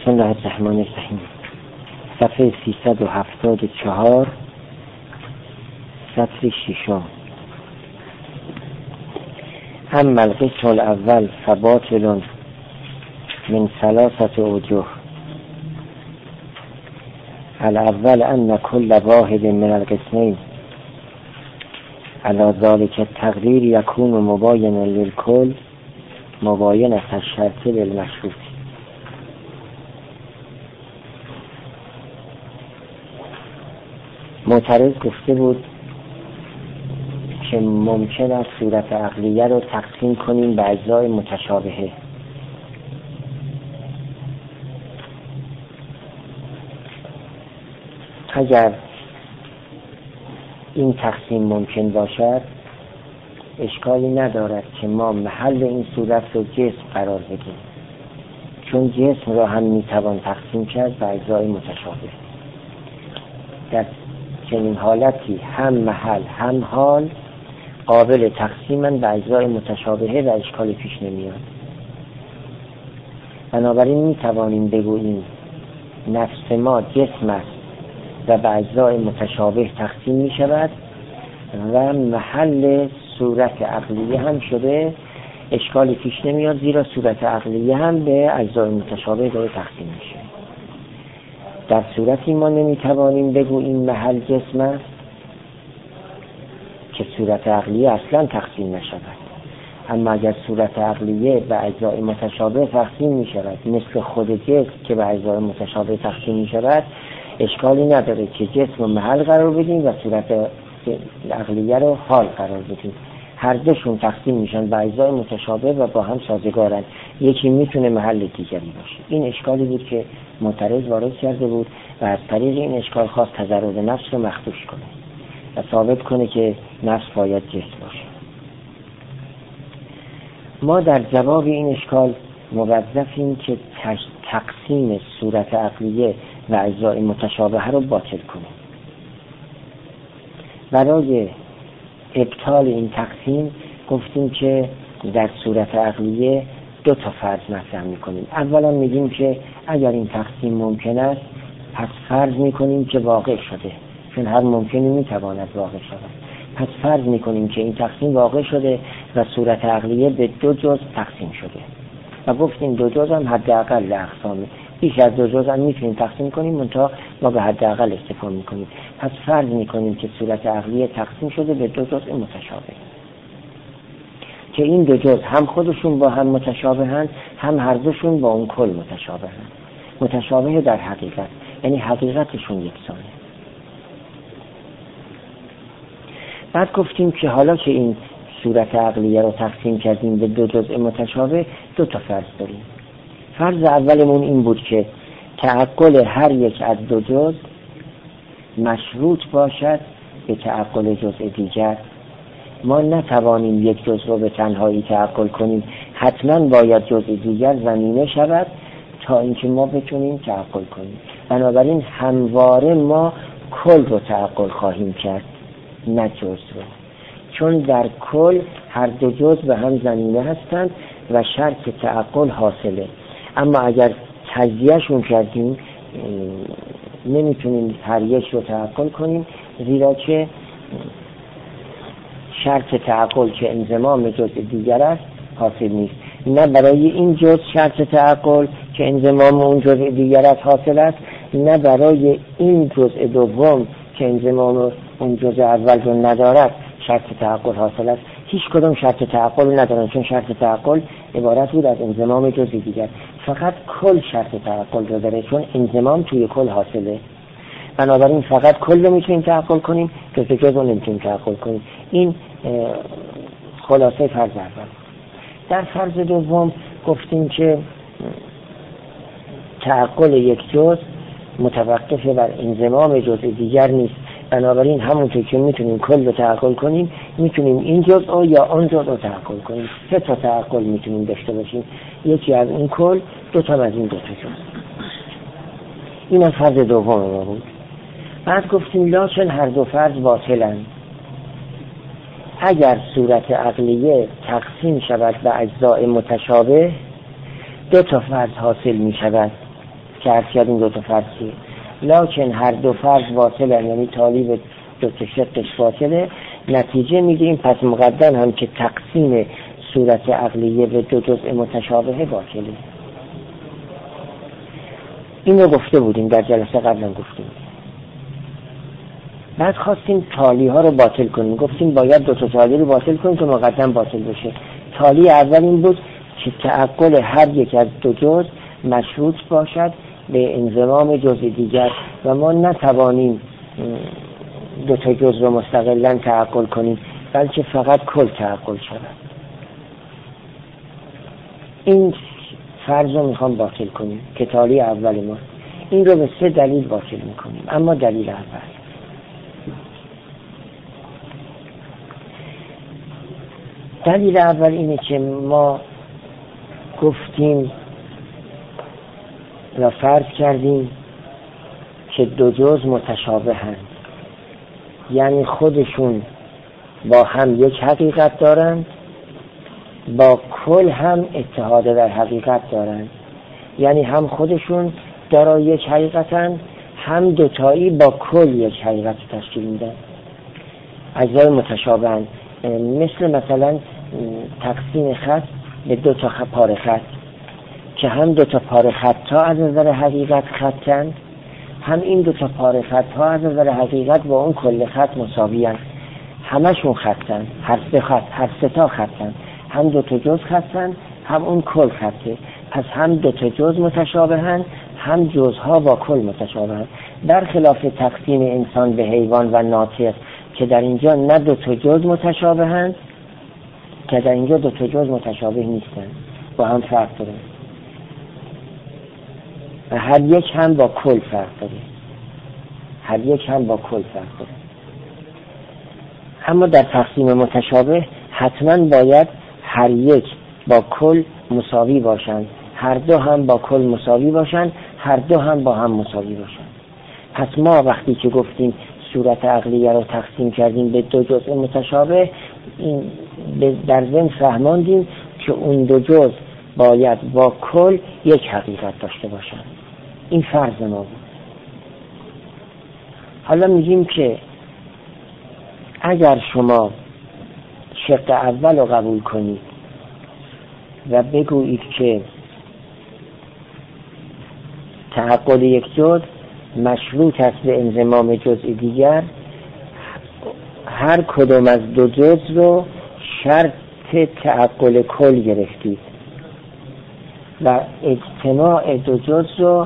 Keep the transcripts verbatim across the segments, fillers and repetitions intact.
بسم الله الرحمن الرحیم. صفحه سیصد و هفتاد و چهار، سطر ششم. اما القسم الاول فباطل من ثلاثه اوجه. الاول ان كل واحد من القسمين على ذلك التقدير يكون مباينا للكل مباينة الشرط للمشروط. معترض گفته بود که ممکن است صورت عقلیه رو تقسیم کنیم به اجزای متشابهه. اگر این تقسیم ممکن باشد اشکالی ندارد که ما محل این صورت رو جسم قرار بدیم، چون جسم را هم میتوان تقسیم کرد به اجزای متشابه. در چنین حالتی هم محل هم حال قابل تقسیمن به اجزای متشابهه و اشکال پیش نمیاد. بنابراین میتوانیم بگوییم نفس ما جسم است و به اجزای متشابه تقسیم می شود و محل صورت عقلیه هم شده، اشکالی پیش نمیاد، زیرا صورت عقلیه هم به اجزای متشابه داره تقسیم میشه. در صورتی ما نمیتوانیم بگوییم محل جسم است که صورت عقلیه اصلا تقسیم نشود. اما اگر صورت عقلیه به اجزای متشابه تقسیم می شود، مثل خود جسم که به اجزای متشابه تقسیم می شود، اشکالی نداره که جسم رو محل قرار بدیم و صورت عقلیه رو حال قرار بدیم. هر دوشون تقسیم میشن به اجزای متشابه و با هم سازگارن، یکی میتونه محل دیگری باشه. این اشکالی بود که معترض وارد کرده بود و از طریق این اشکال خواست تضرر نفس رو مخدوش کنه و ثابت کنه که نفس باید جسم باشه. ما در جواب این اشکال موظفیم که تقسیم صورت عقلیه و اجزای متشابه رو باطل کنیم. برای ابطال این تقسیم گفتیم که در صورت عقلیه دو تا فرض مطرح میکنیم. اولا میگیم که اگر این تقسیم ممکن است پس فرض میکنیم که واقع شده، چون هر ممکنی میتواند واقع شود. پس فرض میکنیم که این تقسیم واقع شده و صورت عقلیه به دو جزء تقسیم شده و گفتیم دو جزء هم حداقل اقسامه، بیش از دو جزء هم میتونیم تقسیم کنیم، منتها ما به حداقل اکتفا میکنیم. پس فرض میکنیم که صورت عقلیه تقسیم شده به دو جزء متشابه که این دو جزء هم خودشون با هم متشابهند، هم هر دوشون با اون کل متشابهند. متشابه در حقیقت یعنی حقیقتشون یکسانه. بعد گفتیم که حالا که این صورت عقلیه رو تقسیم کردیم به دو جزء متشابه، دو تا فرض داریم. فرض اولمون این بود که تعقل هر یک از دو جزء مشروط باشد به تعقل جزء دیگر. ما نتوانیم یک جزء رو به تنهایی تعقل کنیم، حتما باید جزء دیگر زمینه شود تا اینکه ما بتونیم تعقل کنیم. بنابراین همواره ما کل رو تعقل خواهیم کرد، نه جزء رو، چون در کل هر دو جزء به هم زمینه هستند و شرط تعقل حاصله. اما اگر تجزیه‌شون کردیم نمیتونیم هر یک رو تعقل کنیم، زیرا که شرط تعقل که انضمام جزء دیگر است حاصل نیست. نه برای این جزء شرط تعقل که انضمام اون جزء دیگر است حاصل است، نه برای این جزء دوم که انضمام اون جزء اول رو ندارد شرط تعقل حاصل است. هیچ کدام شرط تعقل ندارن، چون شرط تعقل عبارت بود از انضمام جزء دیگر. فقط کل شرط تعقل رو داره، چون انضمام توی کل حاصله. بنابراین فقط کل رو میتونیم تعقل کنیم، جزء جزء رو نمیتونیم تعقل کنیم. این خلاصه فرض اول. در فرض دوم گفتیم که تعقل یک جزء متوقف بر انضمام جزء دیگر نیست. بنابراین همونطور که میتونیم کل رو تعقل کنیم، میتونیم این جزء یا آن جزء رو تعقل کنیم. سه تا تعقل میتونیم داشته باشیم، یکی از این کل، دو تا از این دو تا جزء. این از فرض دوم ما بود. بعد گفتیم لکن هر دو فرض باطلند. اگر صورت عقلیه تقسیم شود به اجزای متشابه، دو تا فرض حاصل می شود که عرض کردیم دو تا فرض لکن هر دو فرض واصله، یعنی تالی به دو تا شقش واصله، نتیجه میگیریم پس مقدم هم که تقسیم صورت عقلیه به دو جزء متشابه باطله. این رو گفته بودیم در جلسه قبلا گفتیم. بعد خواستیم تالی ها رو باطل کنیم، گفتیم باید دو تا تالی رو باطل کنیم که مقدم باطل بشه. تالی اول این بود که تعقل هر یک از دو جزء مشروط باشد به انضمام جزء دیگر و ما نتوانیم دو تا جزء رو مستقلاً تعقل کنیم، بلکه فقط کل تعقل شود. این فرض رو میخوام باطل کنیم که تالی اول ما. این رو به سه دلیل باطل میکنیم. اما دلیل اول، دلیل اول اینه که ما گفتیم و فرض کردیم که دو جزء متشابه هستند، یعنی خودشون با هم یک حقیقت دارند، با کل هم اتحاد در حقیقت دارند، یعنی هم خودشون دارای یک حقیقتن، هم دوتایی با کل یک حقیقت تشکیل میدن. اجزای متشابهن، مثل مثلا تقسیم خط به دو تا پاره خط که هم دو تا پاره خط ها از نظر حقیقت خطن، هم این دو تا پاره خط ها از نظر حقیقت با اون کل خط مساویان. همشون خطن، هر سه خط، هر سه تا خطن، هم دو تا جزء خطن، هم اون کل خطه. پس هم دو تا جزء متشابهن، هم جزءها با کل متشابهن. در خلاف تقسیم انسان به حیوان و ناطق که در اینجا نه دو تا جزء متشابهن، که در اینجا دو تا جزء متشابه نیستن، با هم فرق دارن و هر یک هم با کل فرق داره، هر یک هم با کل فرق داره. اما در تقسیم متشابه حتما باید هر یک با کل مساوی باشند، هر دو هم با کل مساوی باشند، هر دو هم با هم مساوی باشند. پس ما وقتی که گفتیم صورت عقلیه رو تقسیم کردیم به دو جزء متشابه، این در ضمن فهماندیم که اون دو جزء باید با کل یک حقیقت داشته باشند. این فرض ما بود. حالا میگیم که اگر شما شق اول رو قبول کنید و بگویید که تعقل یک جزء مشروط است به انضمام جزء دیگر، هر کدوم از دو جزء رو شرط تعقل کل گرفتید و اجتماع دو جزء رو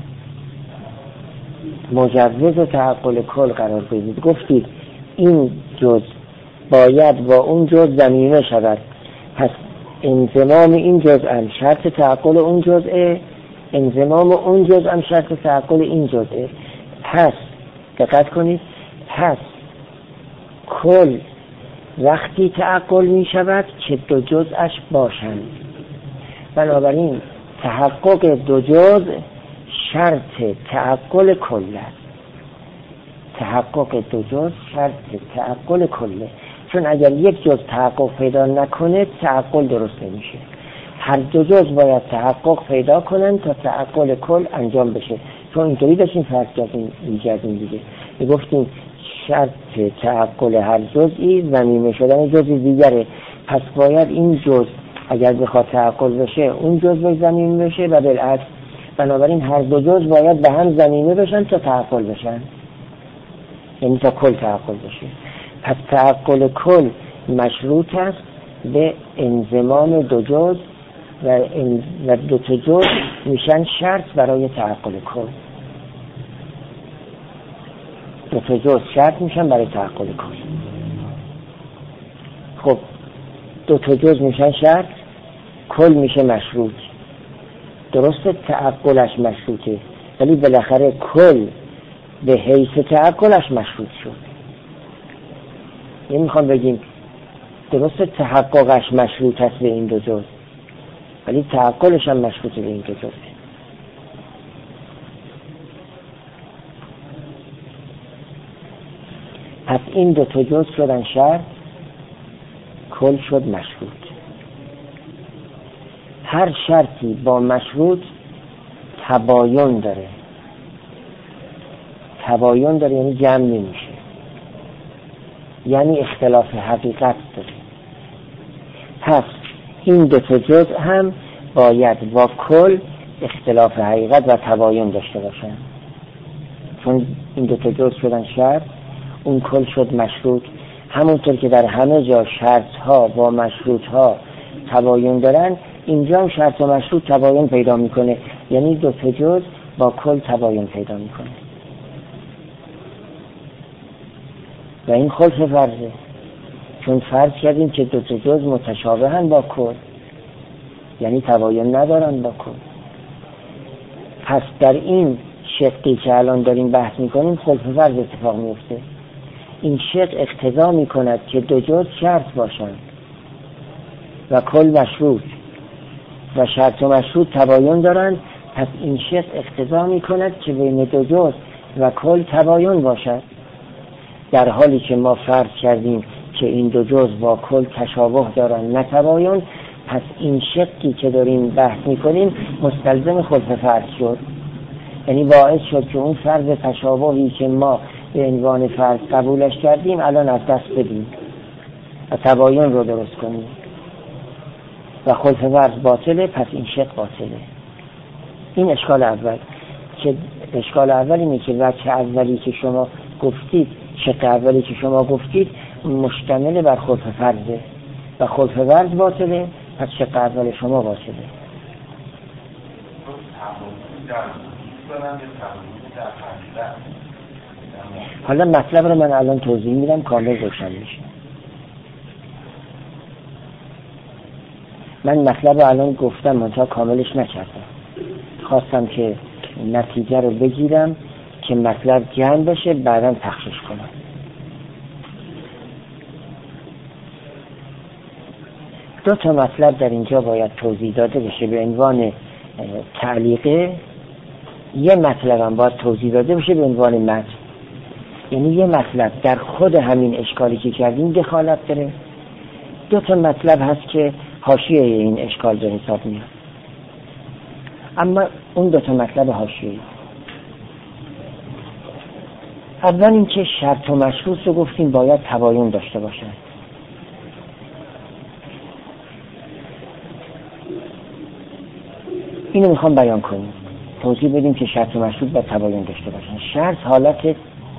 مجوز تعقل کل قرار بدید. گفتید این جزء باید با اون جزء ضمیمه شود، پس انضمام این جزء هم شرط تعقل اون جزء، انضمام اون جزء هم شرط تعقل این جزء. پس دقت کنید، پس کل وقتی تعقل می شود که دو جزءش باشند. بنابراین تحقق دو جزء شرط تعقل کل است. تحقق دو جزء شرط تعقل کله، چون اگر یک جزء تحقق پیدا نکنه تعقل درست نمیشه. هر دو جزء باید تحقق پیدا کنن تا تعقل کل انجام بشه. چون اینطوری داشتیم فرض کردیم می‌کردیم دیگه، میگفتیم شرط تعقل هر جزئی ضمیمه شدن جزء دیگره، پس باید این جزء اگر بخواد تعقل بشه اون جزء ضمیمه بشه و بالعکس. بنابراین هر دو جزء باید به هم ضمیمه بشن تا تعقل بشن، یعنی تا کل تعقل بشه. پس تعقل کل مشروط است به انضمام دو جزء و دو تا جزء میشن شرط برای تعقل کل. دو تا جزء شرط میشن برای تعقل کل. خب دو تا جزء میشن شرط، کل میشه مشروط. درسته تعقلش مشروطه، ولی بالاخره کل به حیث تعقلش مشروط شد. یعنی میخوام بگیم درسته تحققش مشروط است به این دو جزء، ولی تعقلش هم مشروطه به این دو جزء. پس این دو تا جزء شدن شرط، کل شد مشروط. هر شرطی با مشروط تباین داره. تباین داره یعنی جمع نمیشه، یعنی اختلاف حقیقت داره. پس این دو تا جزء هم باید با کل اختلاف حقیقت و تباین داشته باشن، چون این دو تا جزء شدن شرط، اون کل شد مشروط. همونطور که در همه جا شرط ها با مشروط ها تباین دارن، اینجا هم شرط و مشروط تباین پیدا میکنه، یعنی دو تا جزء با کل تباین پیدا میکنه و این خلف فرضه، چون فرض کردیم که دو تا جزء متشابهن با کل، یعنی تباین ندارن با کل. پس در این شقی که الان داریم بحث میکنیم خلف فرض اتفاق میفته. این شق اقتضا میکند که دو جزء شرط باشند و کل مشروط و شرط و مشروط تباین دارند. پس این شق اقتضا میکند که بین دو جزء و کل تباین باشد، در حالی که ما فرض کردیم که این دو جزء با کل تشابه دارن نه تباین. پس این شقی که داریم بحث میکنیم مستلزم خلف فرض شد، یعنی باعث شد که اون فرض تشابهی که ما به عنوان فرض قبولش کردیم الان از دست بدیم و تباین رو درست کنیم و خلف فرض باطله. پس این شق باطله. این اشکال اول. که اشکال اول اینه که وجه اولی که شما گفتید، شق اولی که شما گفتید مشتمل بر خلف فرضه و خلف فرض باطله، پس شق اول شما باطله. حالا مطلب رو من الان توضیح میدم کامل روشن میشه. من مطلب رو الان گفتم منتها کاملش نکردم، خواستم که نتیجه رو بگیرم که مطلب جمع بشه بعداً تخصیص کنم. دو تا مطلب در اینجا باید توضیح داده بشه به عنوان تعلیقه، یه مطلب هم باید توضیح داده بشه به عنوان متن. یعنی یه مطلب در خود همین اشکالی که کردیم دخالت داره، دو تا مطلب هست که حاشیه این اشکال به حساب میاد. اما اون دو تا مطلب حاشیه‌ای، اول این که شرط و مشروط رو گفتیم باید تباین داشته باشن. اینو میخوام بیان کنیم، توضیح بدیم که شرط و مشروط باید تباین داشته باشن. شرط حالت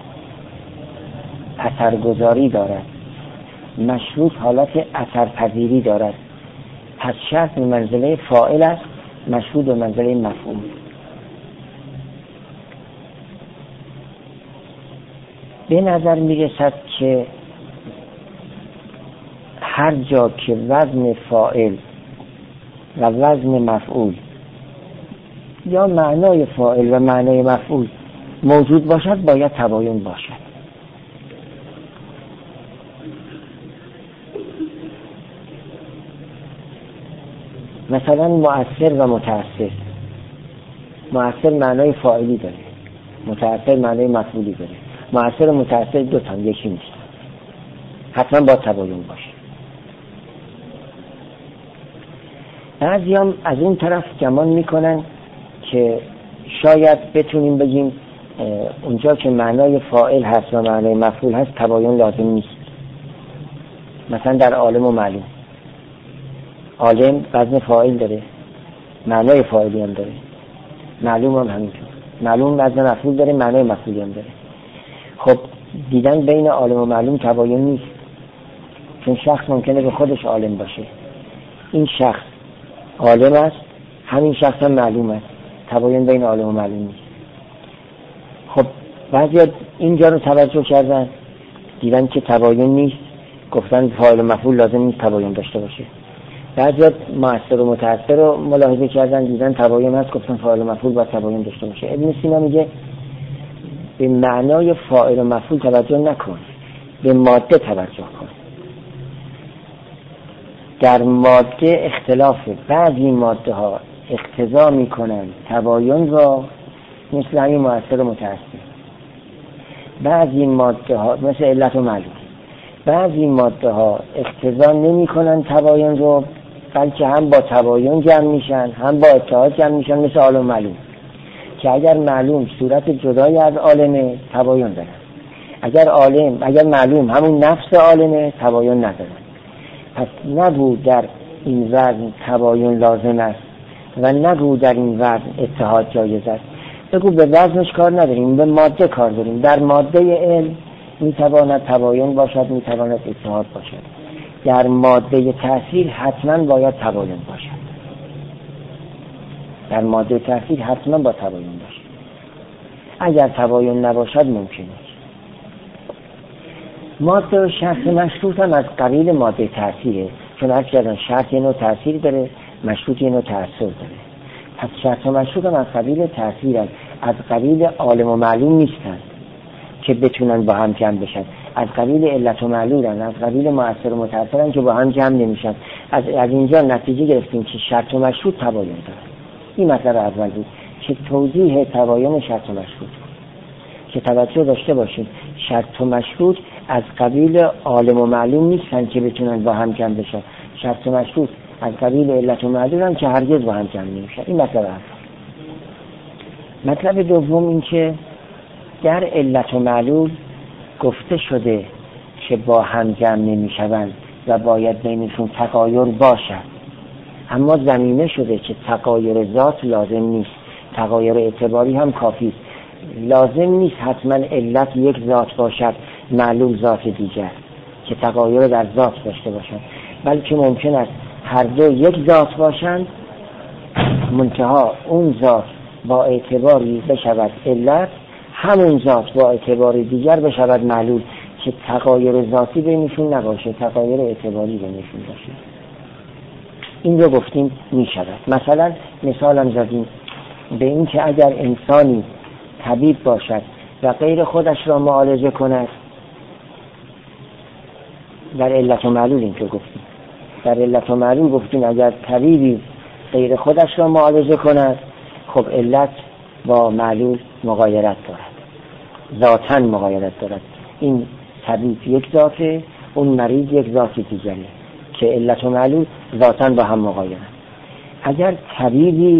اثرگذاری دارد، مشروط حالت اثرپذیری دارد. پس شرط به منزله فاعل است، مشروط به منزله مفعول. به نظر میرسد که هر جا که وزن فاعل و وزن مفعول یا معنای فاعل و معنای مفعول موجود باشد باید تباین باشد. مثلا مؤثر و متأثر، مؤثر معنای فاعلی داره، متأثر معنای مفعولی داره. مؤثر و متأثر دو تا یکی نیست، حتما با تباین باشه. بعضی هم از اون طرف گمان میکنن که شاید بتونیم بگیم اونجا که معنای فاعل هست و معنای مفعول هست تباین لازم نیست. مثلا در عالم و معلوم، عالم وزن فاعل داره، معنای فاعلی هم داره، معلوم هم همینطور، معلوم وزن مفعول داره، معنای مفعولی هم داره. خب دیدن بین عالم و معلوم تباین نیست، چون شخص ممکنه به خودش عالم باشه، این شخص عالم است، همین شخص هم معلوم است، تباین بین عالم و معلوم نیست. خب بعضی اینجا رو توجه کردن، دیدن که تباین نیست، گفتن فاعل و مفعول لازم نیست تباین داشته باشه. بعضی مؤثر و متأثر رو ملاحظه کردن، دیدن تباین هست، گفتن فاعل و مفعول باید تباین داشته باشه. ابن سینا میگه به معنای فاعل و مفعول توجه نکن، به ماده توجه کن. در ماده اختلاف، بعضی ماده ها اقتضا میکنن تباین را، مثل همین مؤثر و متأثر. بعضی ماده ها مثل علت و معلول، بعضی ماده ها اقتضا نمی کنن تباین رو، بلکه هم با تباین جمع میشن هم با اتحاد جمع میشن، مثل عالم و معلوم. که اگر معلوم صورت جدای از عالمه تباین دارن، اگر عالم اگر معلوم همون نفس عالمه تباین ندارن. پس نگو در این وزن تباین لازم است و نگو در این وزن اتحاد جایز است. بگو به وزنش کار نداریم، به ماده کار داریم. در ماده علم میتواند تباین باشد، میتواند اتحاد باشد. در ماده تأثیر حتما باید تباین باشد. در ماده تأثیر حتما با تباین باشد. اگر تباین نباشد ممکن است. ماده و شرط مشروط هم از قبیل ماده تأثیره، چون هر چیزی شرط یه نوع تأثیر داره، مشروط یه نوع تأثیر داره. پس شرط و مشروط هم از قبیل تأثیر هست، از قبیل عالم و معلوم نیستن که بتونن با هم جمع بشن، از قبیل علت و معلولن، از قبیل مؤثر و متأثرن که با هم جمع نمیشن. از از اینجا نتیجه گرفتیم که شرط و مشروط تباین داره. این مطلب اول بود که توضیح تباین شرط و مشروط، که توجه داشته باشیم شرط و مشروط از قبیل عالم و معلوم نیستن که بتونن با هم جمع بشن. شرط و مشروط از قبیل علت و معلولن که هرگز با هم جمع نمیشن. این مطلب اول. مطلب دوم این که در علت و معلول گفته شده که با هم جمع نمیشوند و باید بینشون تغایر باشد، اما ضمیمه شده که تغایر ذات لازم نیست، تغایر اعتباری هم کافی است. لازم نیست حتما علت یک ذات باشد معلول ذات دیگر که تغایر در ذات داشته باشند، بلکه ممکن است هر دو یک ذات باشند، منتها اون ذات با اعتباری بشود علت، همون ذات با اعتبار دیگر بشود معلول، که تغایر ذاتی بینشون نباشه، تغایر اعتباری بینشون باشه. این رو گفتیم می شود. مثلا مثالم زدیم به این که اگر انسانی طبیب باشد و غیر خودش را معالجه کند، در علت و معلول این رو گفتیم، در علت و معلول گفتیم اگر طبیبی غیر خودش را معالجه کند، خب علت با معلول مغایرت دارد، ذاتاً مغایرت دارد. این طبیب یک ذاته، اون مریض یک ذات دیگره که علت و معلول ذاتاً با هم مغایرت. اگر طبیبی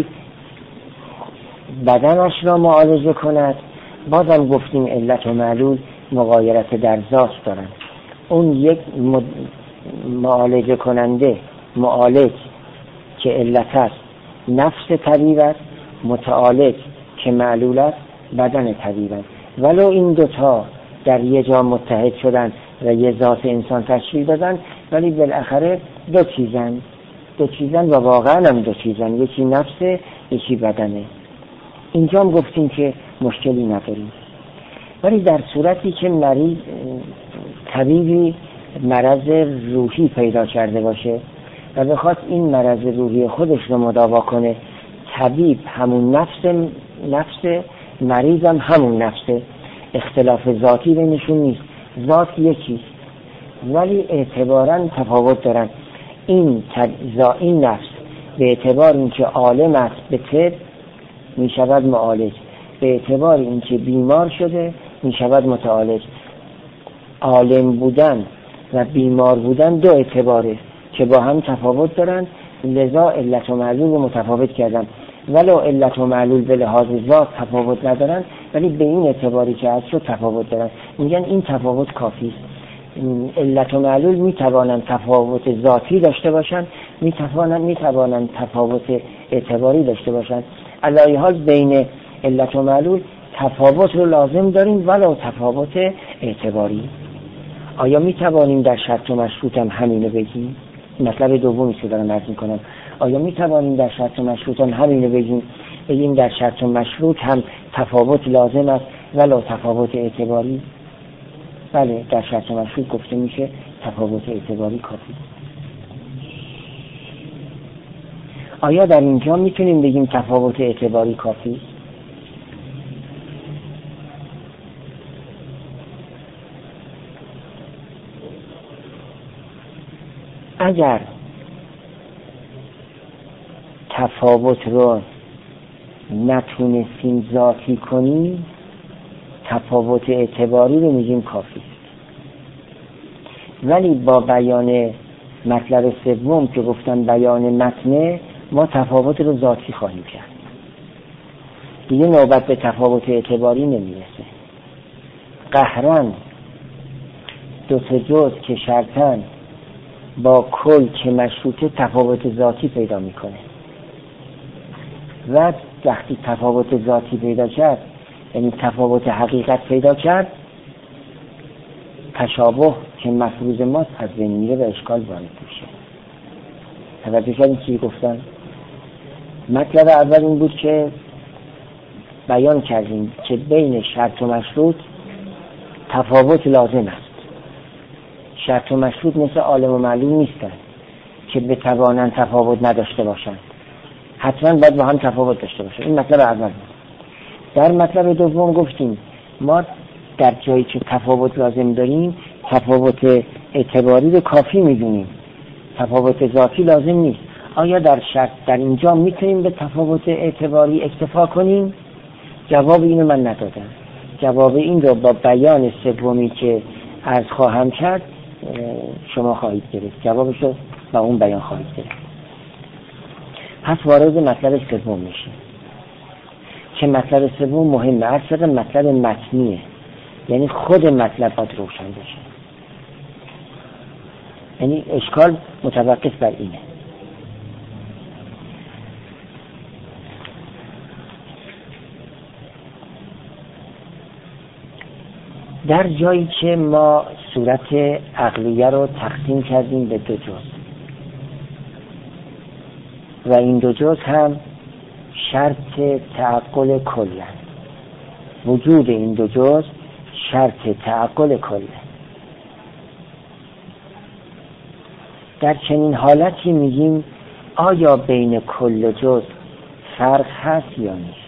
بدنش را معالجه کند، بازم گفتیم علت و معلول مغایرت در ذات دارند. اون یک معالجه کننده، معالج که علت است نفس طبیب است، متعالج که معلول است بدن طبیب است. ولو این دوتا در یه جا متحد شدن و یه ذات انسان تشکیل دادن، ولی بالاخره دو چیزن دو چیزن و واقعا هم دو چیزن، یکی نفس یکی بدنه. اینجا هم گفتیم که مشکلی نداریم. ولی در صورتی که مریض طبیبی مرض روحی پیدا کرده باشه و بخواد این مرض روحی خودش رو مداوا کنه، طبیب همون نفس نفس مریض هم همون نفسه، اختلاف ذاتی بینشون نیست، ذات یکی ولی اعتباراً تفاوت دارن. این این نفس به اعتبار اینکه عالم است به طب می شود معالج، به اعتبار اینکه بیمار شده می شود متعالج. عالم بودن و بیمار بودن دو اعتباره که با هم تفاوت دارن، لذا علت و معلول رو متفاوت کردن. ولو علت و معلول به لحاظ ذات تفاوت ندارن، ولی به این اعتباری که هست رو تفاوت دارن. میگن این تفاوت کافی است. علت و معلول میتوانند تفاوت ذاتی داشته باشند، میتوانند میتوانند تفاوت اعتباری داشته باشند. علی حال بین علت و معلول تفاوت رو لازم داریم ولو تفاوت اعتباری. آیا میتوانیم در شرط و مشروط هم همینو بگیم؟ مطلب دومی که دارم عرض میکنم، آیا میتوانیم در شرط و مشروط هم همینو بگیم؟ بگیم در شرط و مشروط هم تفاوت لازم است ولو تفاوت اعتباری؟ بله، در شرط و مشروط گفته میشه تفاوت اعتباری کافی. آیا در اینجا میتونیم بگیم تفاوت اعتباری کافی؟ اگر تفاوت رو نتونستیم ذاتی کنیم، تفاوت اعتباری رو میگیم کافی. ولی با بیان مطلب سوم که گفتن بیان متن، ما تفاوت رو ذاتی خواهیم کرد. دیگه نوبت به تفاوت اعتباری نمیرسه. قهرن دو تا جز که شرطن با کل که مشروطه تفاوت ذاتی پیدا میکنه و وقتی تفاوت ذاتی پیدا کرد، یعنی تفاوت حقیقت پیدا کرد، تشابه که مفروض ماست از بین میره و اشکال وارد میشه. توجه کردین چی گفتن؟ مطلب اول این بود که بیان کردیم که بین شرط و مشروط تفاوت لازم است. شرط و مشروط مثل عالم و معلوم نیستن که بتوانند تفاوت نداشته باشند، حتما باید با هم تفاوت داشته باشند. این مطلب اول بود. در مطلب دوم گفتیم ما در جایی که تفاوت لازم داریم تفاوت اعتباری رو کافی میدونیم، تفاوت ذاتی لازم نیست. آیا در شرط در اینجا میتونیم به تفاوت اعتباری اکتفا کنیم؟ جواب اینو من ندادم. جواب این رو با بیان سومی که عرض خواهم کرد شما خواهید گرفت. جوابش رو با اون بیان خواهید گرفت. پس وارد مطلب سوم میشه که مطلب سوم مهمه. اصلا مطلب متنیه، یعنی خود مطلب باید روشن بشه. یعنی اشکال متوقف بر اینه. در جایی که ما صورت عقلیه رو تقسیم کردیم به دو جز و این دو جز هم شرط تعقل کله، وجود این دو جز شرط تعقل کله. در چنین حالتی میگیم آیا بین کل و جز فرق هست یا نیست؟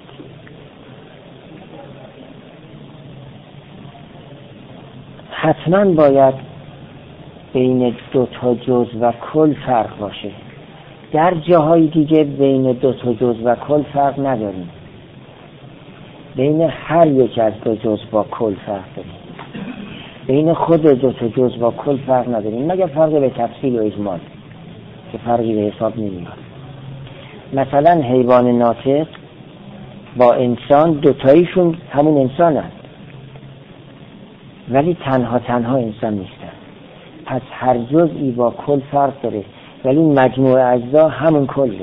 حتما باید بین دو تا جز و کل فرق باشه. در جاهای دیگه بین دو تا جز و کل فرق نداریم. بین هر یک از دو جز با کل فرق داریم. بین خود دو تا جز با کل فرق نداریم، مگر فرق به تفصیل و اجمال که فرقی به حساب نمیاد. مثلا حیوان ناطق با انسان دوتاییشون همون انسان هست، ولی تنها تنها انسان نیستن. پس هر جزئی با کل فرق داره، ولی مجموع اجزا همون کله.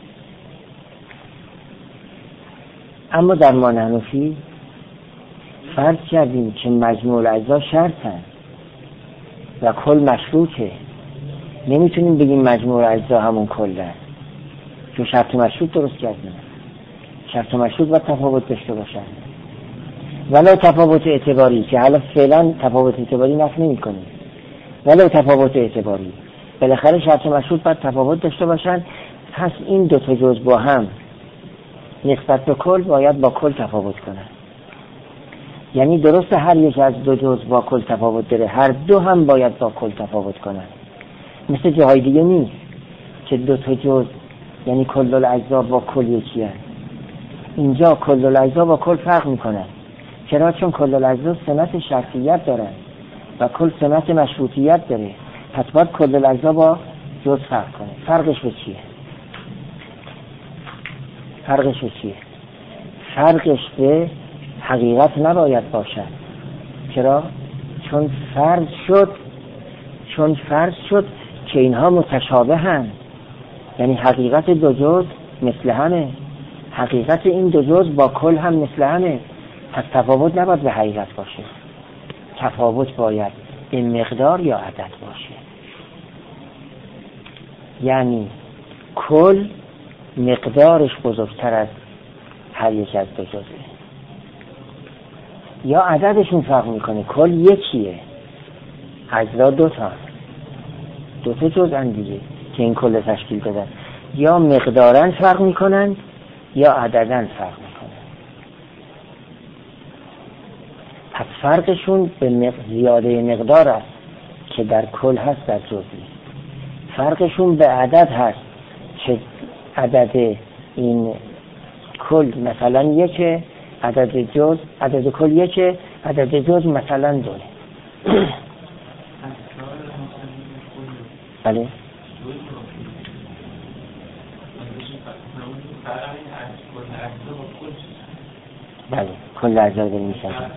اما در ما حنفی فرض کردیم که مجموع اجزا شرطن و کل مشروطه. نمیتونیم بگیم مجموع اجزا همون کله، چون شرط و مشروط درست کردیم. شرط و مشروط باید تفاوت داشته باشن، ولو تفاوت اعتباری، که حالا فعلا تفاوت اعتباری نفی نمی کنیم، ولو تفاوت اعتباری بالاخره شرط و مشروط باید تفاوت داشته باشن. پس این دو تا جز با هم نسبت به کل باید با کل تفاوت کنن. یعنی درست هر یک از دو جز با کل تفاوت داره، هر دو هم باید با کل تفاوت کنن. مثل جاهای دیگه نیست که دو تا جز یعنی کل الاجزا با کل یکی هست. اینجا کل الاجزا با کل فرق میکنن. چرا؟ چون کل الاجزا سمت شرطیت دارن و کل سمت مشروطیت داره. پس باید کل الاجزا با جز فرق کنه. فرقش به چیه؟ فرقش به چیه؟ فرقش به حقیقت نباید باشد. چرا؟ چون فرض شد چون فرض شد که اینها متشابه هستند. یعنی حقیقت دو جز مثل همه، حقیقت این دو جز با کل هم مثل همه. پس تفاوت نباید به حقیقت باشه، تفاوت باید به مقدار یا عدد باشه. یعنی کل مقدارش بزرگتر از هر یک از دو جزه، یا عددشون فرق میکنه. کل یکیه، اجزا دو تا دو تا جزءن دیگه که این کل تشکیل دادن. یا مقدارن فرق میکنن یا عددن فرق میکنن. پس فرقشون به زیاده مقدار است که در کل هست، در جز نیست. فرقشون به عدد هست که عدد این کل مثلا یکه، عدد جز عدد کل یکه، عدد جز مثلا دوه. بله بله کل اجزا داریم میسنجیم.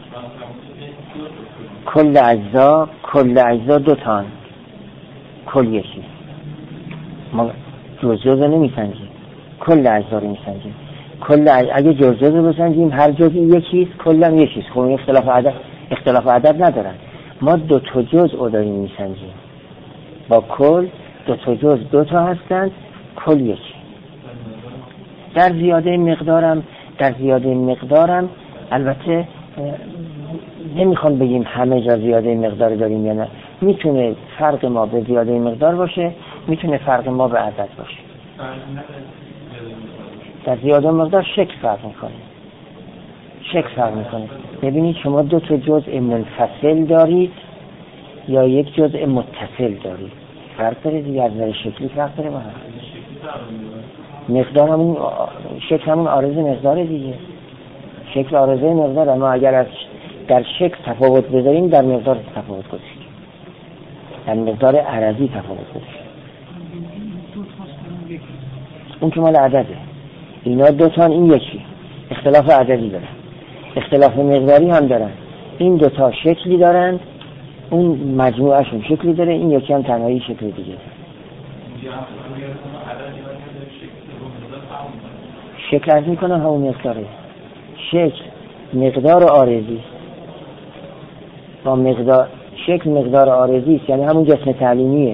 کل اجزا کل اجزا دو تان، کل یکی. ما جز جز رو نمیسنجیم، کل اجزا رو میسنجیم. کل اج... اگه جز جز رو بسنجیم هر جزی یکیست، کلم یکیست. خب این اختلاف عدد اختلاف عدد ندارن. ما دو تا جزء رو داریم میسنجیم. با کل دو تا جزء دو تا هستند، کل یکی. در زیاده مقدارم در زیاده مقدارم البته نمیخوام بگیم همه جا زیاده مقدار داریم یا نه. میتونه فرق ما به زیاده مقدار باشه، میتونه فرق ما به عدد باشه. در زیاده مقدار شکل فرق میکنه. شکل فرق میکنه. ببینید شما دو تا جزء منفصل دارید یا یک جزء متصل دارید، فرق داره دیگه. از نظر شکلی فرق داره. با هم مقدار همون شکل همون عارض مقدار دیگه. شکل عارضه مقدار، اما اگر از در شکل تفاوت بذاریم در مقدار تفاوت گذاشتیم، در مقدار عرضی تفاوت گذاشتیم. اون که مال عدده. اینا دوتان این یکی، اختلاف عددی دارن، اختلاف مقداری هم دارن. این دوتا شکلی دارن، اون مجموعهشون شکلی داره، این یکی هم تنهایی شکل دیگه. شکل از میکنن همون مقداره. شکل مقدار عارضی با مقدار شکل مقدار عارضی است، یعنی همون جسم تعلیمیه.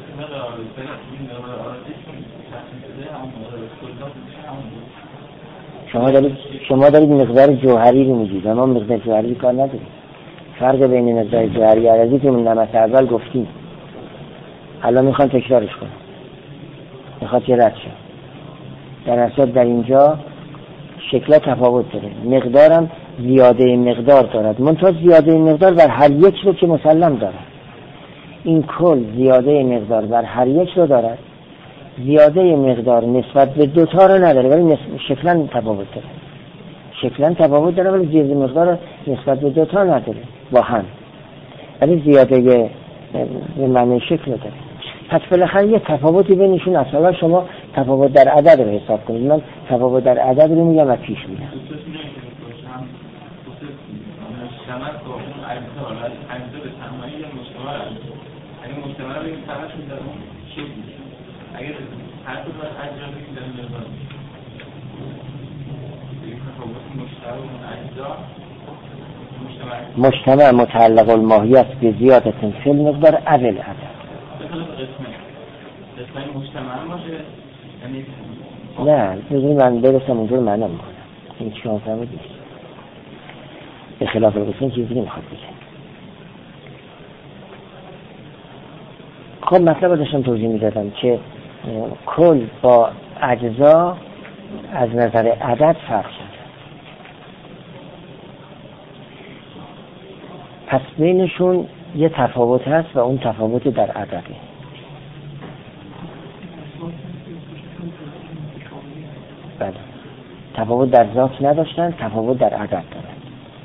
شما دارید شما دارید مقدار جوهری رو میگید، اما مقدار جوهری کار ندارید. فرق بین مقدار جوهری عرضی که من نمت اول گفتیم، الان میخوان تکرارش کنم، میخواد که رد شد. در اصل در اینجا شکل تفاوت داره، مقدارم زیاده مقدار دارد، منتها زیاده مقدار بر هر یک رو که مسلم دارد. این کل زیاده مقدار بر هر یک رو دارد، زیاده مقدار نسبت به دوتا رو نداره، ولی شکلا تفاوت داره. شکلا تفاوت داره ولی زیاده مقدار نسبت به دوتا نداره با هم، ولی زیاده به معنی شکل داره. پس بالاخره یه تفاوتی بینشون هست. حالا شما تفاوت در عدد رو حساب کنید، من تفاوت در عدد رو میگم و پیش میدم. مجتمع متعلق الماهیت به زیادت فی المقدار اول عدد. نه بذاری من برسم اونجور معنا میکنم. این چی هم فهمه دیست به خلاف القسم چیزی نمیخواد بگه. خب مطلب داشتم توضیح میدادم که کل با اجزا از نظر عدد فرق شد. پس بینشون یه تفاوت هست و اون تفاوت در عدده. بله. تفاوت در ذات نداشتن، تفاوت در عدد دارن.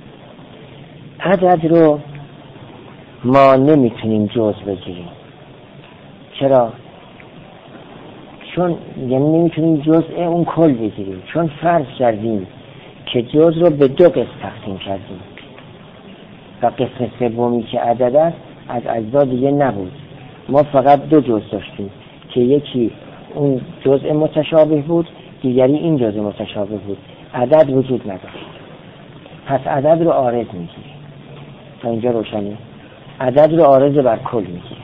عدد رو ما نمیتونیم جز بگیریم. چرا؟ چون یعنی نمیتونیم جزء اون کل بگیریم، چون فرض کردیم که جز رو به دو قسم تقسیم کردیم و قسم سومی که عدد است از اجزا دیگه نبود. ما فقط دو جزء داشتیم که یکی اون جزء متشابه بود، دیگری این جزء متشابه بود. عدد وجود نداشت. پس عدد رو عارض میگیریم. تا اینجا روشنه؟ عدد رو عارض بر کل میگیریم.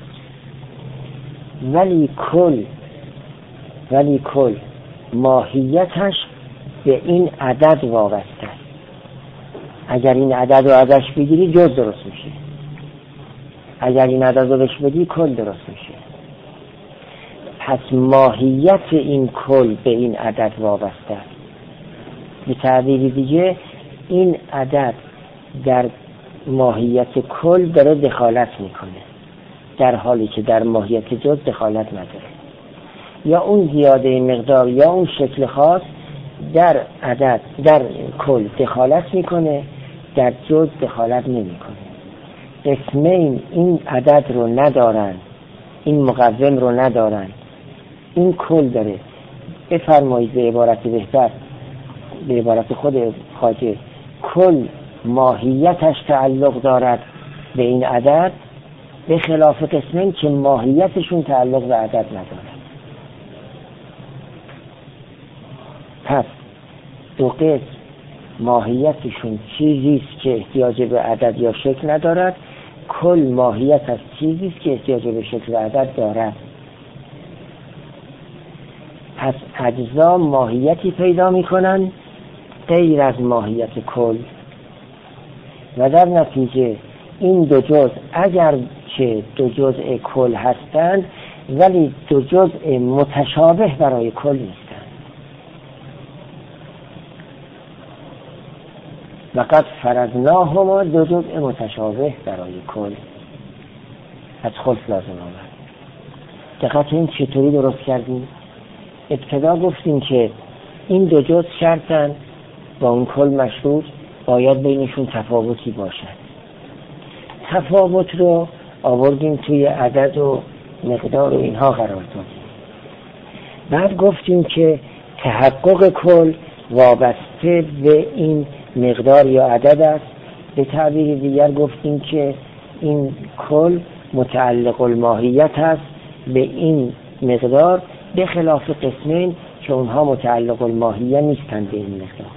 ولی کل ولی کل ماهیتش به این عدد وابسته است. اگر این عدد رو ازش بگیری جز درست میشه، اگر این عدد رو بهش بدی کل درست میشه. پس ماهیت این کل به این عدد وابسته است. به تعبیر دیگه این عدد در ماهیت کل داره دخالت میکنه، در حالی که در ماهیت جز دخالت نداره. یا اون زیاده مقدار یا اون شکل خاص در عدد در کل دخالت میکنه، در جز دخالت نمیکنه. اسمین این عدد رو ندارن، این مقوم رو ندارن، این کل داره. بفرمایید به عبارت بهتر به عبارت خود خواجه کل ماهیتش تعلق دارد به این عدد، به خلاف قسمین که ماهیتشون تعلق به عدد ندارد. پس دو قسم ماهیتشون چیزیست که احتیاج به عدد یا شکل ندارد، کل ماهیت از چیزیست که احتیاج به شکل و عدد دارد. پس اجزا ماهیتی پیدا میکنن غیر از ماهیت کل و در نتیجه این دو جزء اگر که دو جزء کل هستند ولی دو جزء متشابه برای کل نیستند. و قد فرضناهما دو جزء متشابه برای کل از خلف لازم آمد. دقت این چطوری درست کردیم؟ ابتدا گفتیم که این دو جزء شرطن با اون کل مشروط، باید بینشون تفاوتی باشد. تفاوت رو آوردیم توی عدد و مقدار و اینها قرار دادیم. بعد گفتیم که تحقق کل وابسته به این مقدار یا عدد است. به تعبیر دیگر گفتیم که این کل متعلق الماهیت است به این مقدار، به خلاف قسمین که اونها متعلق الماهیت نیستند به این مقدار.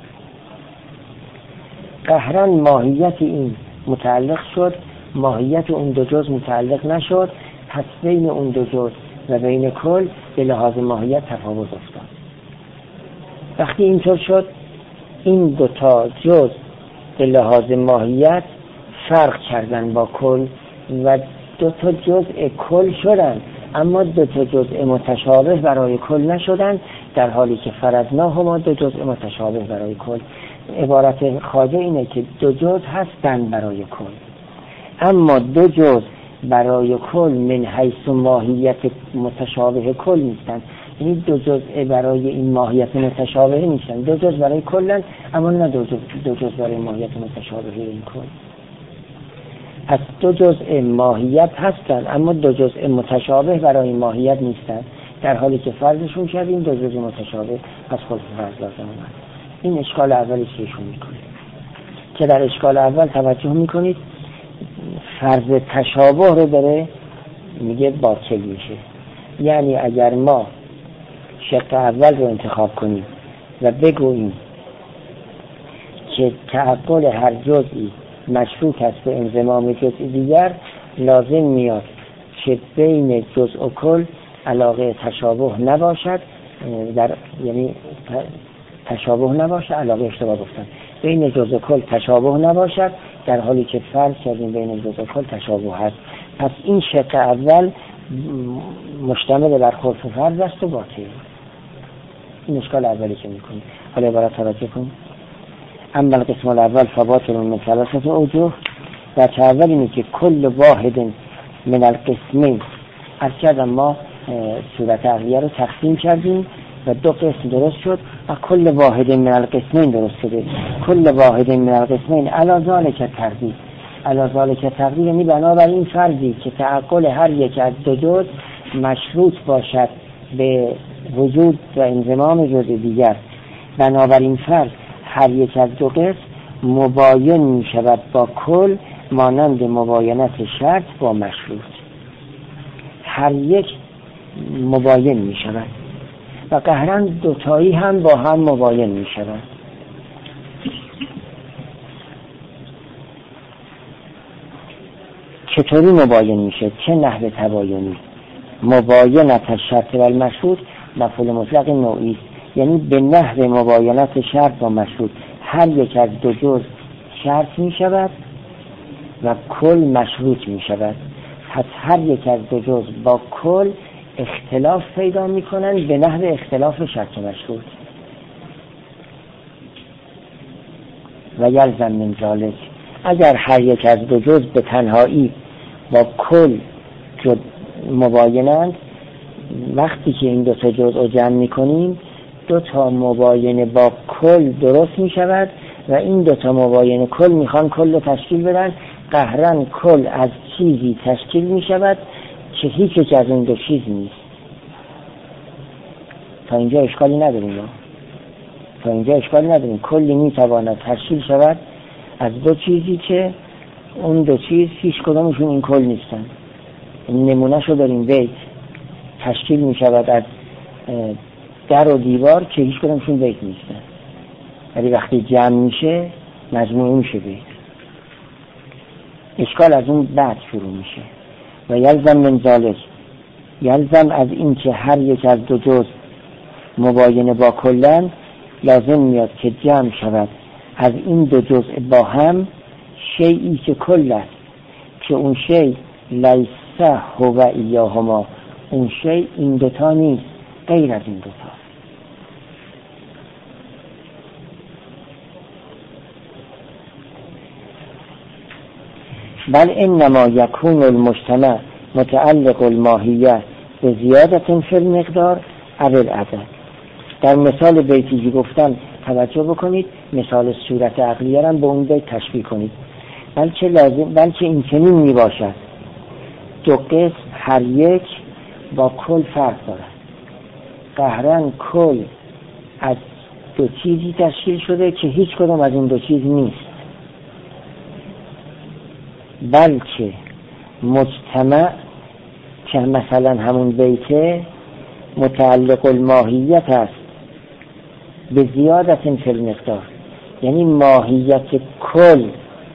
قهرن ماهیت این متعلق شد، ماهیت اون دو جزء متعلق نشد، پس بین اون دو جزء و بین کل به لحاظ ماهیت تفاوت افتاد. وقتی اینطور شد این دو تا جزء به لحاظ ماهیت فرق کردن با کل و دو تا جزء کل شدن، اما دو تا جزء متشابه برای کل نشدن، در حالی که فرضناهما دو جزء متشابه برای کل. عبارت خواجه اینه که دو جزء هستن برای کل، اما دو جزء برای کل من حیث ماهیت متشابه کل نیستن. یعنی دو جزء برای این ماهیت متشابه نیستن، دو جزء برای کلن اما نه دو جزء, دو جزء برای ماهیت متشابه این کل. پس دو جزء ماهیت هستن اما دو جزء متشابه برای ماهیت نیستن، در حالی که فرضشون کردیم دو جزء متشابه پس خلف فرض لازم اومد. این اشکال اولی چیشون میکنه که در اشکال اول توجه میکنید فرض تشابه رو داره میگه باطل میشه. یعنی اگر ما شق اول رو انتخاب کنیم و بگوییم که تعقل هر جزئی مشروط است به انضمام جزئی دیگر، لازم میاد که بین جزء و کل علاقه تشابه نباشد، در یعنی تشابه نباشه، علاقه اشتباه گفتم، بین جزء و کل تشابه نباشد، در حالی که فرض کردیم بین جزء و کل تشابه هست. پس این شق اول مشتمل بر خلف فرض است و باطل. این اشکال اولی که میکنیم. حالا عبارت توجه کن. اما القسم الاول فباطل من ثلاثه اوجه. در اول اینه که کل واحد من القسمین، از کردم ما صورت عقلیه رو تقسیم کردیم و دو قسم درست شد و کل واحد من القسمین درست شده. کل واحد من القسمین علی ذالک تقدیر، علی ذالک تقدیر یعنی بنابراین فرضی که تعقل هر یک از دو جزء مشروط باشد به وجود و انضمام جزء دیگر، بنابراین فرض هر یک از دو قسم مباین می شود با کل مانند مباینت شرط با مشروط. هر یک مباین می شود و قهرن دوتایی هم با هم مباین می شود. چطوری مباین میشه؟ چه نحو تباینی؟ مباینت شرط و المشروط مفعول مطلق نوعی است، یعنی به نحو مباینت شرط با مشروط هر یک از دو جزء شرط می شود و کل مشروط می شود. پس هر یک از دو جزء با کل اختلاف پیدا می کنند به نحو اختلاف شرط و مشروط. و یلزم من ذلک، اگر هر یک از دو جزء به تنهایی با کل مباینند، وقتی که این دو تا جزء رو جمع می کنیم دو تا مباینه با کل درست می شود و این دو تا مباینه کل میخوان کل رو تشکیل بدن. قهرن کل از چیزی تشکیل می شود که هیچ یک از این دو چیز نیست. تا اینجا اشکالی نداریم. تا اینجا اشکال نداریم. کلی میتواند تشکیل شود از دو چیزی که اون دو چیز هیچ کدامشون این کل نیستن. این نمونه شو داریم. بیت تشکیل می شود از در و دیوار که هیچ کدامشون بیت نیستن، ولی وقتی جمع میشه مجموعه میشه بیت. اشکال از اون بعد شروع میشه. و یلزم من ذالک، یلزم از این که هر یک از دو جزء مباینه با کلن، لازم میاد که جمع شود از این دو جزء با هم شیئی که کل است، که اون شیء لیسه هو ایاهما، اون شیء این دوتا نیست، غیر از این دوتا. بل انما یکون المجتمع متعلق الماهیه به زیادت فی المقدار او العدد. در مثال بیتی که گفتم توجه بکنید، مثال صورت عقلیه را به اون بیت تشبیه کنید. بلکه لازم بلکه این چنین می باشد دو قسم هر یک با کل فرق دارد. قهرن کل از دو چیزی تشکیل شده که هیچ کدام از این دو چیز نیست، بلکه مجتمع که مثلا همون بیت متعلق الماهیت است به زیادت فی المقدار، یعنی ماهیت کل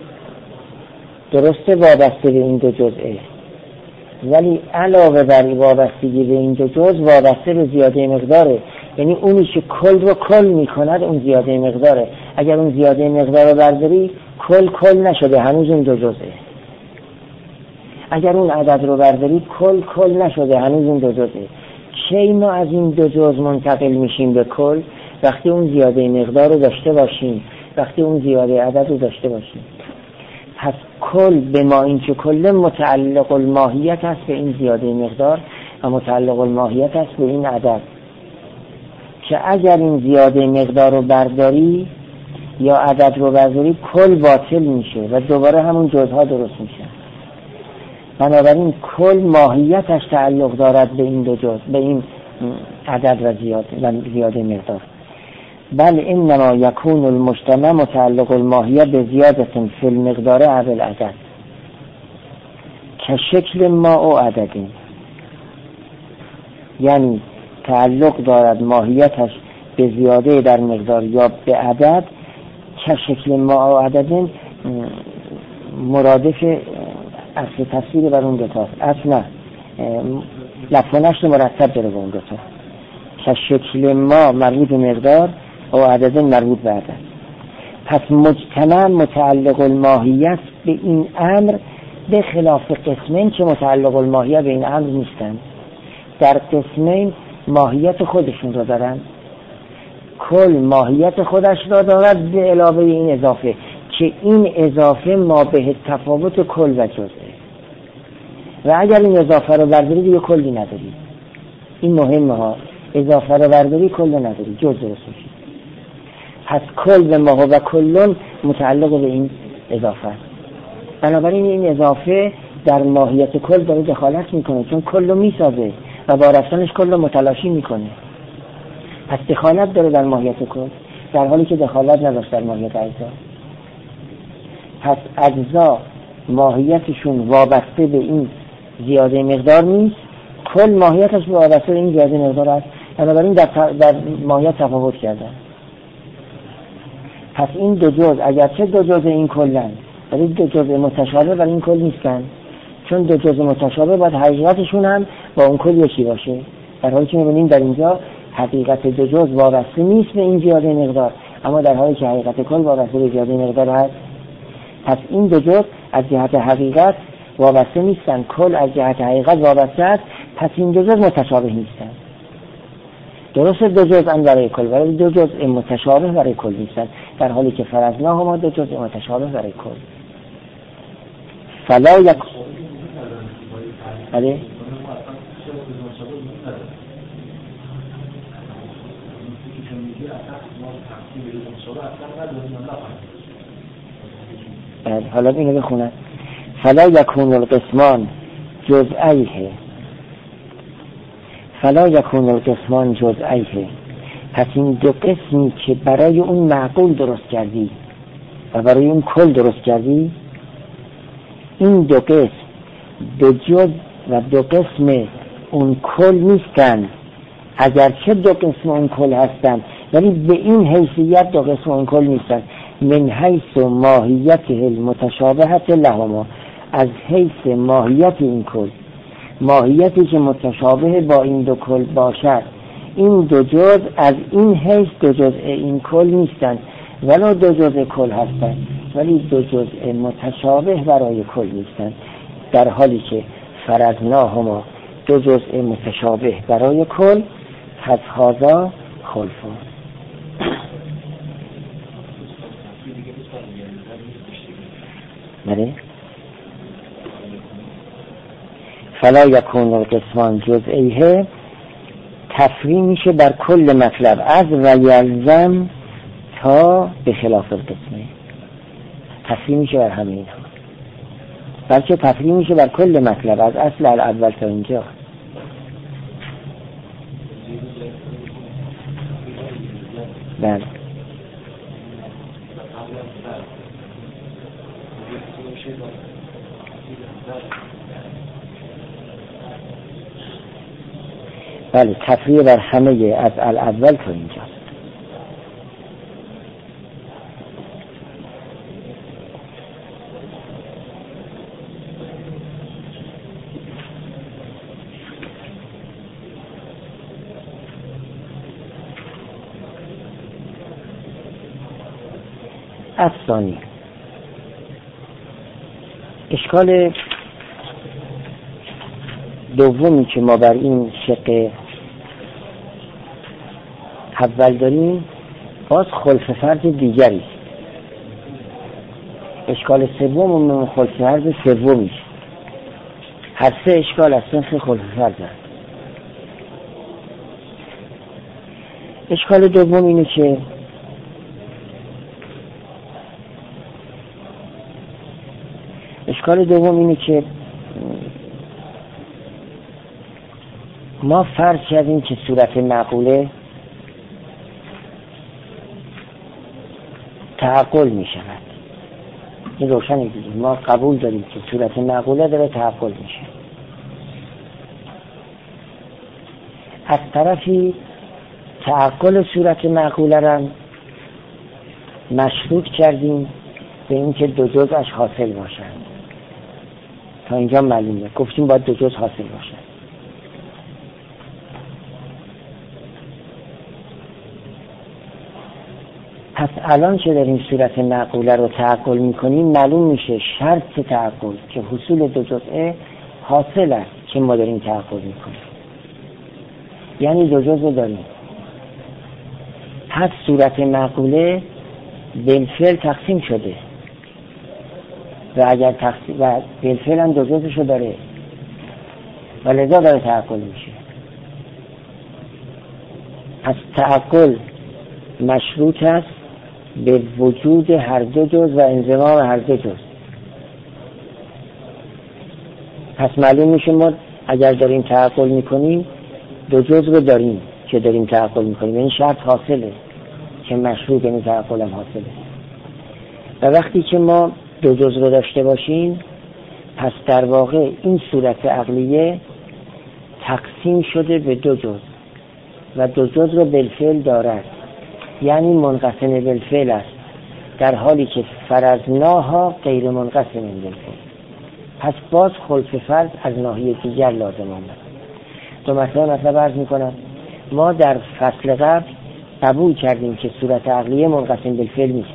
درسته وابسته به این دو جزئه، ولی علاوه بر وابستگی به این دو جزء وابسته به زیاده مقداره. یعنی اونی که کل رو کل میکند اون زیاده مقداره. اگر اون زیاده مقدار رو برداری کل کل نشده، هنوز اون دو جزئه. اگر اون عدد رو برداری کل کل نشده، هنوز اون دو جزئه. کی ما از این دو جزء منتقل میشیم به کل؟ وقتی اون زیاده مقدار رو داشته باشیم، وقتی اون زیاده عدد رو داشته باشیم. پس کل به ما این که کل متعلق الماهیت است به این زیاده مقدار و متعلق الماهیت است به این عدد، که اگر این زیاده مقدار رو برداری یا عدد رو برداری کل باطل میشه و دوباره همون جزها درست میشه. بنابراین کل ماهیتش تعلق دارد به این دو جزء، به این عدد و زیاده و زیاده مقدار. بل انما یکون المجتمع متعلق الماهیه به زیادت فی المقدار او العدد که شکل ما او عددین، یعنی تعلق دارد ماهیتش به زیاده در مقدار یا به عدد که شکل ما او عددین. مرادف اصل تفسیر بر اون دوتاست. اصلا لفظ و نشر مرتب داره به اون دوتا. که شکل ما مربوط به مقدار و عددین مربوط به عدد. پس مجتمع متعلق الماهیت به این امر به خلاف قسمین که متعلق الماهیت به این امر نیستن. در قسمین ماهیت خودشون را دارن، کل ماهیت خودش را دارد به علاوه این اضافه، که این اضافه ما به تفاوت کل و جزء. و اگر این اضافه رو برداری دیگه کلی نداری. این مهمه ها، اضافه رو برداری کل نداری، جزء درست میشه. پس کل به ما و کلون متعلق به این اضافه است. بنابراین این اضافه در ماهیت کل داره دخالت میکنه، چون کل رو میسازه و با رفتنش کل رو متلاشی میکنه. پس دخالت داره در ماهیت کل، در حالی که دخالت نداشت در ماهیت اجزا. پس اجزا ماهیتشون وابسته به این زیاده مقدار نیست، کل ماهیتش وابسته به این زیاده مقدار است. بنابراین در, در ماهیت تفاوت کردن. پس این دو جزء اگرچه دو جزء این کلن، ولی دو جزء متشابه ولی این کل نیستن، چون دو جزء متشابه باید حقیقتشون هم با اون کل یکی باشه. در حالی که می‌بینیم در اینجا حقیقت دو جزء وابسته نیست به این زیاده مقدار، اما در حالی که حقیقت کل وابسته به زیاده مقدار هست. پس این دو جزء از جهت حقیقت وابسته نیستن، کل از جهت حقیقت وابسته است. پس این دو جزء متشابه نیستن. درسته دو جزء ان برای کل، ولی دو جزء متشابه برای کل نیستن، در حالی که فرضنا هما دو جزء متشابه برای کل. فلا یک بله حالا اینو بخونم. فلا یکون القسمان جزئیه فلا یکون القسمان جزئیه پس این دو قسمی که برای اون معقول درست کردی و برای اون کل درست کردی، این دو قسم دو جز و دو قسم اون کل نیستن، اگرچه دو قسم اون کل هستن ولی به این حیثیت دو قسم اون کل نیستن. من حیث ماهیت المتشابهت لهما، از حیث ماهیت این کل، ماهیتی که متشابه با این دو کل باشد، این دو جز از این حیث دو جزء این کل نیستن، ولو دو جزء کل هستن ولی دو جزء متشابه برای کل نیستن، در حالی که فرضناهما دو جزء متشابه برای کل. پس هذا خلفون. بله فلا یکون القسمان جزئیه، تفریم میشه بر کل مطلب از و یلزم تا به خلاف القسمه، تفریم میشه بر همه اینها، بلکه تفریم میشه بر کل مطلب از اصل الاول تا اینجا. بله بله تفریع بر همه از الاول تا اینجا. الثانی، اشکال دومی که ما بر این شق اول داریم باز خلف فرض دیگری است. اشکال سوم من خلف فرض سومی است. هر سه اشکال از صنف خلف فرض است. اشکال دوم اینه که اشکال دوم اینه که ما فرض کردیم که صورت معقوله تعقل می شود. این روشنه دیگه، ما قبول داریم که صورت معقوله داره تعقل میشه. از طرفی تعقل صورت معقوله را مشروط کردیم به اینکه دو جزءش حاصل باشند. تا اینجا معلومه، گفتیم باید دو جزء حاصل باشند. پس الان که داریم صورت معقوله رو تعقل میکنیم معلوم میشه شرط تعقل که حصول دو جزء حاصل است که ما داریم تعقل میکنیم، یعنی دو جزء داریم. پس صورت معقوله بالفعل تقسیم شده و اگر تقسیم و بالفعل هم دو جزءشو داره و لذا داره تعقل میشه. پس تعقل مشروط است به وجود هر دو جز و انضمام هر دو جز. پس معلوم میشه ما اگر داریم تعقل میکنیم دو جز رو داریم که داریم تعقل میکنیم، این شرط حاصله که مشروط این تعقل هم حاصله. و وقتی که ما دو جز رو داشته باشیم پس در واقع این صورت عقلیه تقسیم شده به دو جز و دو جز رو بالفعل دارد، یعنی منقسم بالفعل است، در حالی که فرضناها غیر منقسم بالفعل. پس باز خلف فرض از ناحیه دیگر لازم آمد. دو مثلا مطلب عرض میکنم. ما در فصل قبل قبول کردیم که صورت عقلیه منقسم بالفعل نیست.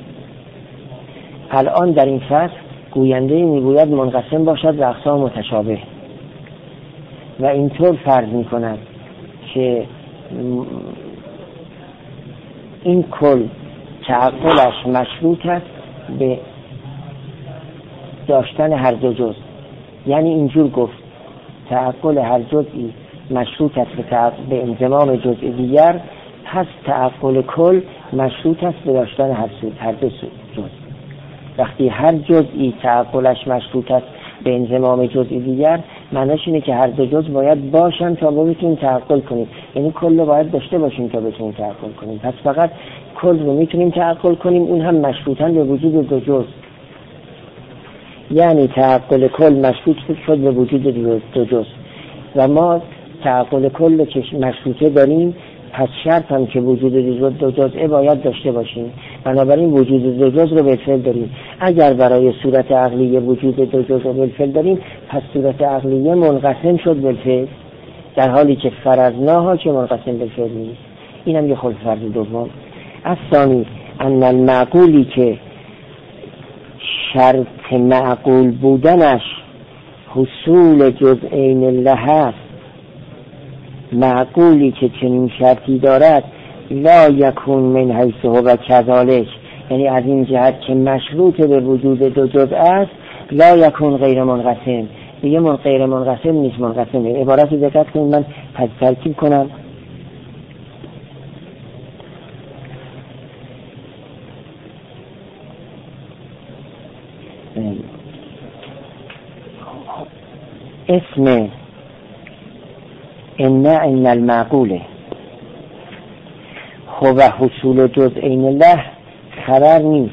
الان در این فصل گوینده میگوید منقسم باشد و اقسام متشابه و اینطور فرض میکند که این کل تعقلش مشروط است به داشتن هر دو جز. یعنی اینجور گفت تعقل هر جزئی مشروط است به انضمام جزء دیگر، پس تعقل کل مشروط است به داشتن هر هر دو جز. وقتی هر جزئی تعقلش مشروط است به انضمام جزء دیگر معناش اینه که هر دو جز باید باشن تا بتونیم تعقل کنیم، یعنی کل باید داشته باشیم تا بتونیم تعقل کنیم. پس فقط کل رو میتونیم تعقل کنیم، اون هم مشروطاً به وجود دو جز، یعنی تعقل کل مشروط شد به وجود دو جز و ما تعقل کل که مشروطه داریم، پس شرط هم که وجود دو جزء باید داشته باشیم، بنابراین وجود دو جزء رو بالفعل داریم. اگر برای صورت عقلیه وجود دو جزء رو بالفعل داریم، پس صورت عقلیه منقسم شد بالفعل، در حالی که فرضناها که منقسم بالفعل نیست. این هم یه خلف فرض دوم. الثانی ان المعقولی که شرط معقول بودنش حصول جزئین الله است، معقولی که چنین شرطی دارد لا یکون من حیث هو کذالک، یعنی از این جهت که مشروط به وجود دو جزء است، لا یکون غیر منقسم، دیگه من غیر منقسم نیست، منقسم نیست. عبارت دقت کنید، من پس ترکیب کنم. اسم ان ان المعقوله هو حصول جزئین الله خبر نیست،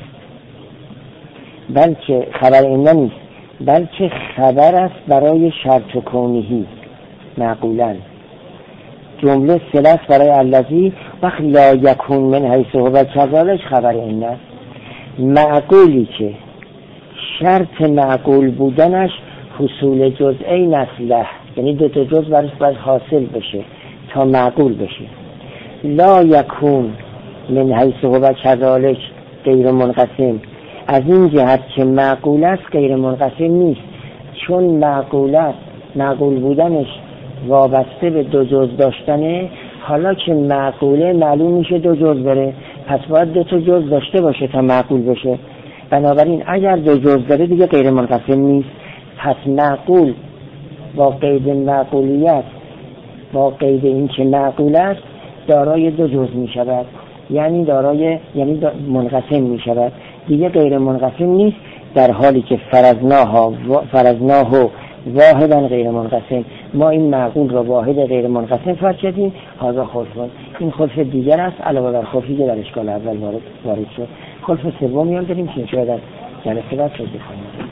بلکه خبر ان نیست، بلکه خبر است برای شرط کونهی معقولا. جمله سلس برای الذی وقت لا یکون من حیث هو کذالک خبر ان است. معقولی که شرط معقول بودنش حصول جزئین اصله، یعنی دو تا جز برش باید حاصل بشه تا معقول بشه. لا یکون من حیث هو کذالک غیر منقسم، از این جهت که معقول است غیر منقسم نیست، چون معقول است، معقول بودنش وابسته به دو جز داشتنه. حالا که معقوله معلوم میشه دو جز بره، پس باید دو تا جز داشته باشه تا معقول بشه. بنابراین اگر دو جز داره دیگه غیر منقسم نیست. پس معقول با قید معقولیت، با قید این که معقول است، دارای دو جز می شود، یعنی دارای یعنی منقسم می شود، دیگه غیر منقسم نیست، در حالی که فرضناها فرضناه واحدا غیر منقسم. ما این معقول را واحد غیر منقسم فرض کردیم، هذا خلف. این خلف دیگر است علاوه بر خلفی که در اشکال اول وارد وارد شد. خلف سومی هم داریم که شاید از جلسه بعد توضیح خواهیم.